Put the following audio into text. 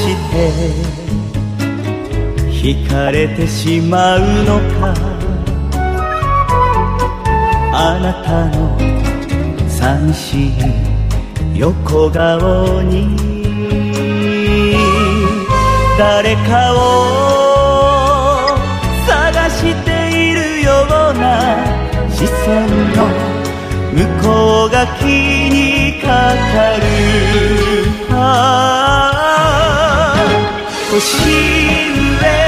して惹かれてしまうのか。あなたの寂しい横顔に誰かを探しているような視線の向こうが気にかかる。年上